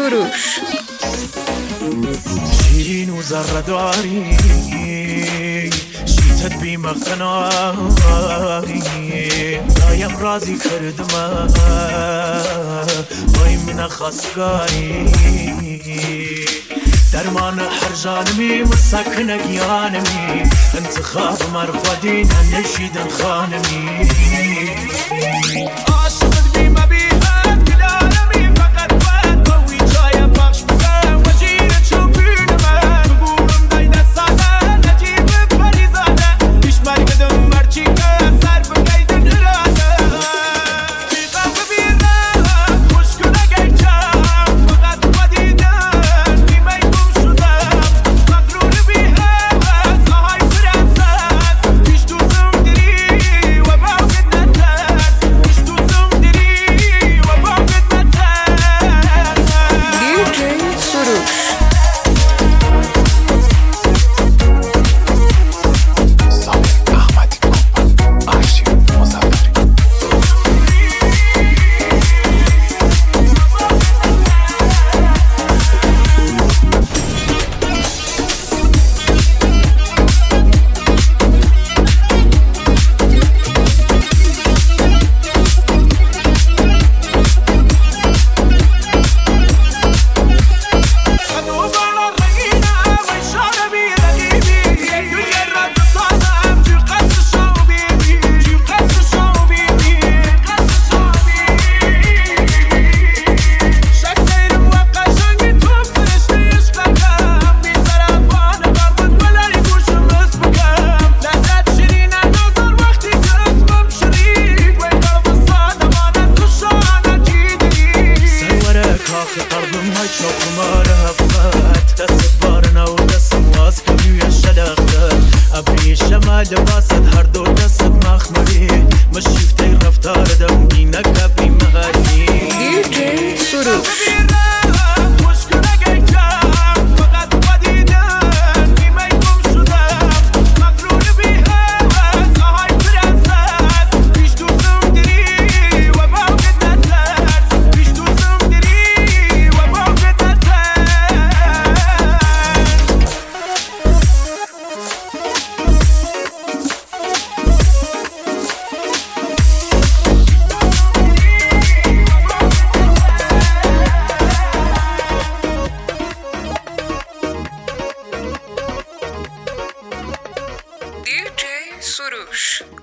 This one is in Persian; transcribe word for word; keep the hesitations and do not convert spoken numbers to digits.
سروش. شیرین و ذره داری شیتت بیمقناری دایم راضی کردم وای من خواستگاری درمان هر جانمی مسکن گیانمی انتخاب مرفدین نشیدن خانمی عاشقت بی مبیهت کل عالمی فقط باید قوی جای بخش بگم وجیر چوبین من بگورم دای دستانه نجیب پریزانه پیش مرگدم مرچی که سر بگیدن اراده بیقم ببیرم خوش کنه گیچم فقط خودیدن نیمه گم شدم مغرور بی هوس آهای فرانسس پیش دوزم دری و باقت نترس پیش دوزم دری و باقت نترس. دی جی سروش. لباست هر دو دست مخمری مشیفته رفتار دمگینه کبی مغری دی جی سروش. دی جی سروش.